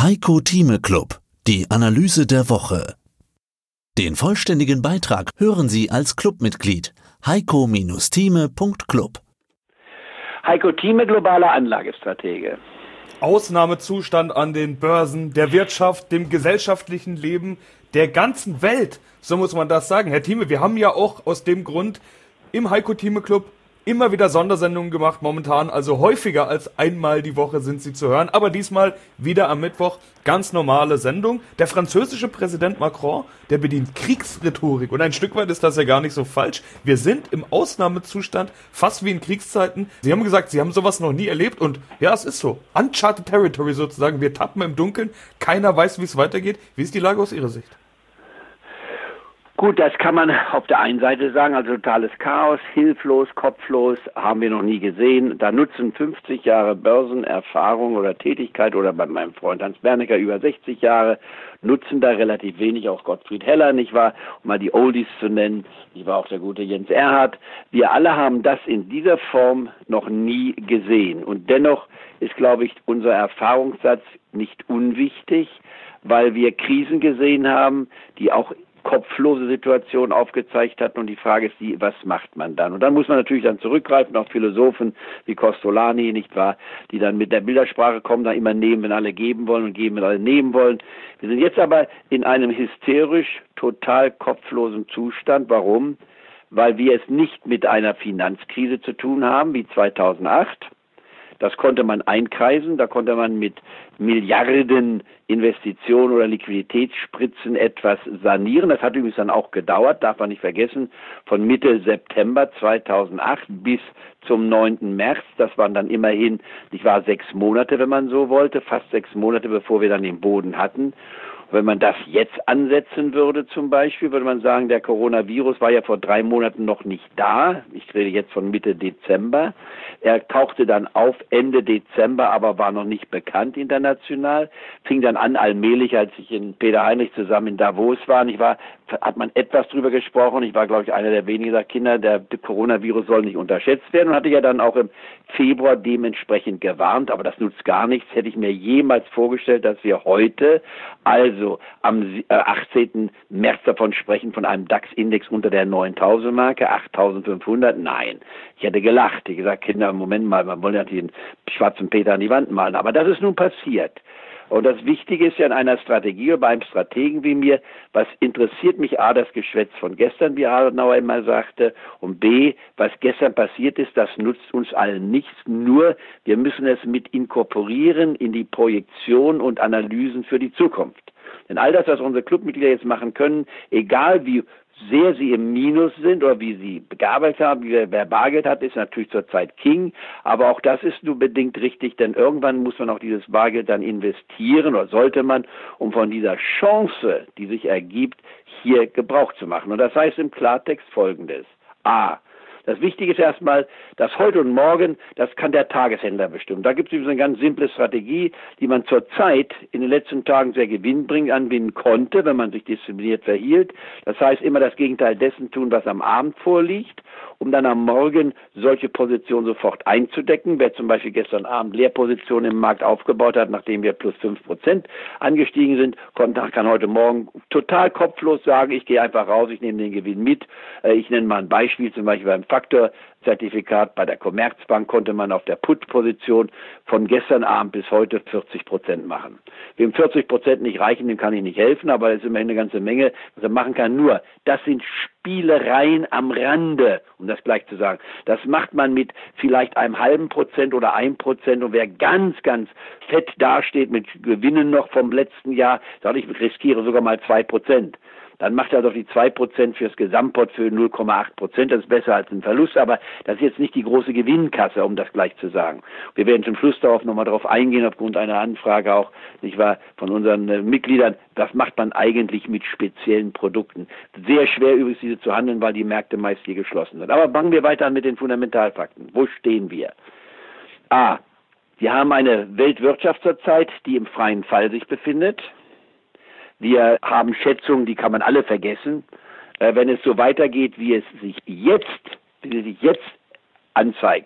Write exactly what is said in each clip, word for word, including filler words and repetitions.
Heiko Thieme Club, die Analyse der Woche. Den vollständigen Beitrag hören Sie als Clubmitglied heiko Thieme Punkt club. Heiko Thieme, globaler Anlagestratege. Ausnahmezustand an den Börsen, der Wirtschaft, dem gesellschaftlichen Leben der ganzen Welt. So muss man das sagen. Herr Thieme, wir haben ja auch aus dem Grund im Heiko Thieme Club immer wieder Sondersendungen gemacht, momentan also häufiger als einmal die Woche sind sie zu hören, aber diesmal wieder am Mittwoch, ganz normale Sendung. Der französische Präsident Macron, der bedient Kriegsrhetorik und ein Stück weit ist das ja gar nicht so falsch. Wir sind im Ausnahmezustand, fast wie in Kriegszeiten. Sie haben gesagt, Sie haben sowas noch nie erlebt und ja, es ist so. Uncharted Territory sozusagen, wir tappen im Dunkeln, keiner weiß, wie es weitergeht. Wie ist die Lage aus Ihrer Sicht? Gut, das kann man auf der einen Seite sagen, also totales Chaos, hilflos, kopflos, haben wir noch nie gesehen. Da nutzen fünfzig Jahre Börsenerfahrung oder Tätigkeit oder bei meinem Freund Hans Bernecker über sechzig Jahre, nutzen da relativ wenig, auch Gottfried Heller, nicht wahr, um mal die Oldies zu nennen, ich war auch der gute Jens Erhardt. Wir alle haben das in dieser Form noch nie gesehen und dennoch ist, glaube ich, unser Erfahrungssatz nicht unwichtig, weil wir Krisen gesehen haben, die auch kopflose Situation aufgezeigt hatten und die Frage ist die, was macht man dann? Und dann muss man natürlich dann zurückgreifen auf Philosophen wie Costolani, nicht wahr, die dann mit der Bildersprache kommen, dann immer nehmen, wenn alle geben wollen und geben, wenn alle nehmen wollen. Wir sind jetzt aber in einem hysterisch total kopflosen Zustand. Warum? Weil wir es nicht mit einer Finanzkrise zu tun haben wie zweitausendacht. Das konnte man einkreisen, da konnte man mit Milliarden Investitionen oder Liquiditätsspritzen etwas sanieren. Das hat übrigens dann auch gedauert, darf man nicht vergessen, von Mitte September zweitausendacht bis zum neunten März. Das waren dann immerhin, ich war sechs Monate, wenn man so wollte, fast sechs Monate, bevor wir dann den Boden hatten. Wenn man das jetzt ansetzen würde zum Beispiel, würde man sagen, der Coronavirus war ja vor drei Monaten noch nicht da. Ich rede jetzt von Mitte Dezember. Er tauchte dann auf Ende Dezember, aber war noch nicht bekannt international. Fing dann an allmählich, als ich in Peter Heinrich zusammen in Davos war. Ich war, hat man etwas drüber gesprochen. Ich war, glaube ich, einer der wenigen, der gesagt, Kinder, der Coronavirus soll nicht unterschätzt werden. Und hatte ja dann auch im Februar dementsprechend gewarnt. Aber das nutzt gar nichts. Hätte ich mir jemals vorgestellt, dass wir heute, also Also am achtzehnten März davon sprechen, von einem DAX-Index unter der neuntausend Marke, achttausendfünfhundert. Nein, ich hätte gelacht. Ich gesagt, Kinder, Moment mal, man wollte ja den schwarzen Peter an die Wand malen. Aber das ist nun passiert. Und das Wichtige ist ja in einer Strategie oder bei einem Strategen wie mir, was interessiert mich A, das Geschwätz von gestern, wie Adenauer immer sagte, und B, was gestern passiert ist, das nutzt uns allen nichts, nur wir müssen es mit inkorporieren in die Projektion und Analysen für die Zukunft. Denn all das, was unsere Clubmitglieder jetzt machen können, egal wie sehr sie im Minus sind oder wie sie gearbeitet haben, wie wer Bargeld hat, ist natürlich zurzeit King. Aber auch das ist nur bedingt richtig, denn irgendwann muss man auch dieses Bargeld dann investieren oder sollte man, um von dieser Chance, die sich ergibt, hier Gebrauch zu machen. Und das heißt im Klartext Folgendes. A. Das Wichtige ist erstmal, dass heute und morgen, das kann der Tageshändler bestimmen. Da gibt es übrigens eine ganz simple Strategie, die man zurzeit in den letzten Tagen sehr gewinnbringend anwenden konnte, wenn man sich diszipliniert verhielt. Das heißt, immer das Gegenteil dessen tun, was am Abend vorliegt, um dann am Morgen solche Positionen sofort einzudecken. Wer zum Beispiel gestern Abend Leerpositionen im Markt aufgebaut hat, nachdem wir plus fünf Prozent angestiegen sind, kann heute Morgen total kopflos sagen, ich gehe einfach raus, ich nehme den Gewinn mit. Ich nenne mal ein Beispiel, zum Beispiel beim Faktorzertifikat bei der Commerzbank konnte man auf der Put-Position von gestern Abend bis heute vierzig Prozent machen. Wem vierzig Prozent nicht reichen, dem kann ich nicht helfen, aber es ist immerhin eine ganze Menge, was er machen kann. Nur, das sind Spielereien am Rande, um das gleich zu sagen. Das macht man mit vielleicht einem halben Prozent oder ein Prozent und wer ganz, ganz fett dasteht mit Gewinnen noch vom letzten Jahr, sagt, ich riskiere sogar mal zwei Prozent. Dann macht er doch die zwei Prozent fürs Gesamtportfolio null Komma acht Prozent. Das ist besser als ein Verlust, aber das ist jetzt nicht die große Gewinnkasse, um das gleich zu sagen. Wir werden zum Schluss darauf nochmal darauf eingehen, aufgrund einer Anfrage auch, nicht wahr, von unseren äh, Mitgliedern. Was macht man eigentlich mit speziellen Produkten? Sehr schwer übrigens diese zu handeln, weil die Märkte meist hier geschlossen sind. Aber fangen wir weiter an mit den Fundamentalfakten. Wo stehen wir? A. Wir haben eine Weltwirtschaft zurzeit, die im freien Fall sich befindet. Wir haben Schätzungen, die kann man alle vergessen. Äh, wenn es so weitergeht, wie es sich jetzt, wie es sich jetzt anzeigt,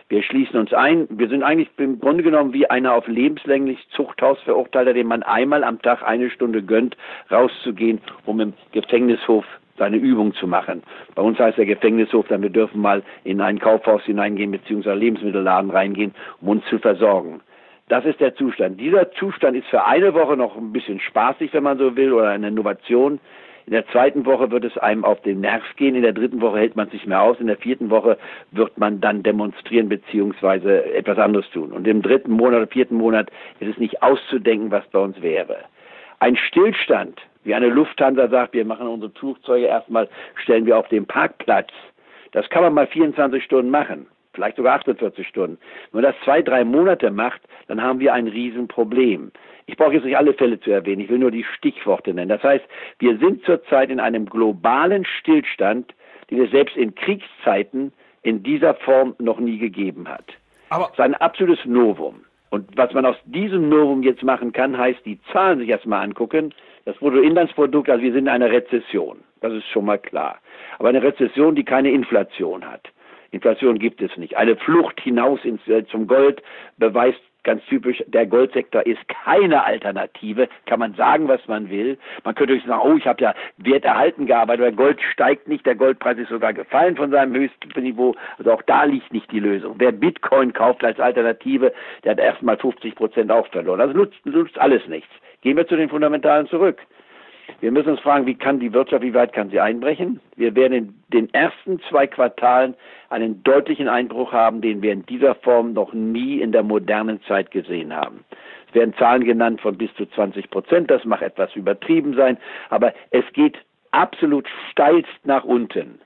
Wir schließen uns ein. Wir sind eigentlich im Grunde genommen wie einer auf lebenslänglich Zuchthaus verurteilter, dem man einmal am Tag eine Stunde gönnt, rauszugehen, um im Gefängnishof seine Übung zu machen. Bei uns heißt der Gefängnishof dann, wir dürfen mal in ein Kaufhaus hineingehen, beziehungsweise Lebensmittelladen reingehen, um uns zu versorgen. Das ist der Zustand. Dieser Zustand ist für eine Woche noch ein bisschen spaßig, wenn man so will, oder eine Innovation. In der zweiten Woche wird es einem auf den Nerv gehen, in der dritten Woche hält man sich mehr aus, in der vierten Woche wird man dann demonstrieren beziehungsweise etwas anderes tun. Und im dritten Monat oder vierten Monat ist es nicht auszudenken, was bei uns wäre. Ein Stillstand, wie eine Lufthansa sagt, wir machen unsere Flugzeuge erstmal, stellen wir auf den Parkplatz. Das kann man mal vierundzwanzig Stunden machen, vielleicht sogar achtundvierzig Stunden. Wenn man das zwei, drei Monate macht, dann haben wir ein Riesenproblem. Ich brauche jetzt nicht alle Fälle zu erwähnen, ich will nur die Stichworte nennen. Das heißt, wir sind zurzeit in einem globalen Stillstand, den es selbst in Kriegszeiten in dieser Form noch nie gegeben hat. Aber das ist ein absolutes Novum. Und was man aus diesem Novum jetzt machen kann, heißt, die Zahlen sich erstmal angucken. Das Bruttoinlandsprodukt, also wir sind in einer Rezession. Das ist schon mal klar. Aber eine Rezession, die keine Inflation hat. Inflation gibt es nicht. Eine Flucht hinaus ins, zum Gold beweist ganz typisch, der Goldsektor ist keine Alternative. Kann man sagen, was man will. Man könnte sagen, oh, ich habe ja Wert erhalten gearbeitet, weil Gold steigt nicht, der Goldpreis ist sogar gefallen von seinem höchsten Niveau. Also auch da liegt nicht die Lösung. Wer Bitcoin kauft als Alternative, der hat erstmal fünfzig Prozent auch verloren. Also nutzt, nutzt alles nichts. Gehen wir zu den Fundamentalen zurück. Wir müssen uns fragen, wie kann die Wirtschaft, wie weit kann sie einbrechen? Wir werden in den ersten zwei Quartalen einen deutlichen Einbruch haben, den wir in dieser Form noch nie in der modernen Zeit gesehen haben. Es werden Zahlen genannt von bis zu zwanzig Prozent, das mag etwas übertrieben sein, aber es geht absolut steilst nach unten.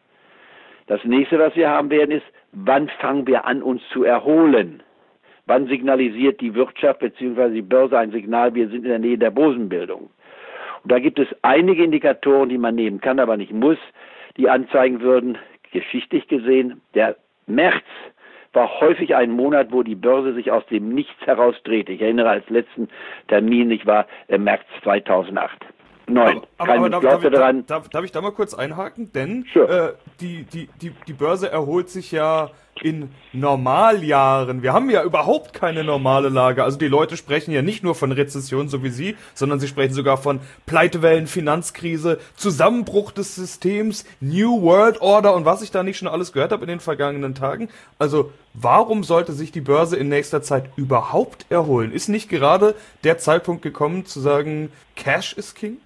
Das nächste, was wir haben werden, ist, wann fangen wir an, uns zu erholen? Wann signalisiert die Wirtschaft bzw. die Börse ein Signal, wir sind in der Nähe der Bosenbildung? Und da gibt es einige Indikatoren, die man nehmen kann, aber nicht muss, die anzeigen würden, geschichtlich gesehen, der März war häufig ein Monat, wo die Börse sich aus dem Nichts heraus drehte. Ich erinnere als letzten Termin, ich war im März zweitausendacht. Neun. Aber, aber, aber darf, darf, darf, darf, darf ich da mal kurz einhaken? Denn sure. äh, die, die, die, die Börse erholt sich ja in Normaljahren. Wir haben ja überhaupt keine normale Lage. Also die Leute sprechen ja nicht nur von Rezession, so wie Sie, sondern sie sprechen sogar von Pleitewellen, Finanzkrise, Zusammenbruch des Systems, New World Order und was ich da nicht schon alles gehört habe in den vergangenen Tagen. Also warum sollte sich die Börse in nächster Zeit überhaupt erholen? Ist nicht gerade der Zeitpunkt gekommen zu sagen, Cash is King?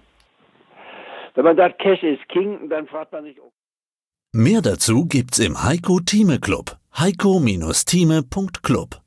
Wenn man sagt, Cash is King, dann fragt man sich... Mehr dazu gibt's im Heiko Thieme Club. heiko Bindestrich thieme Punkt club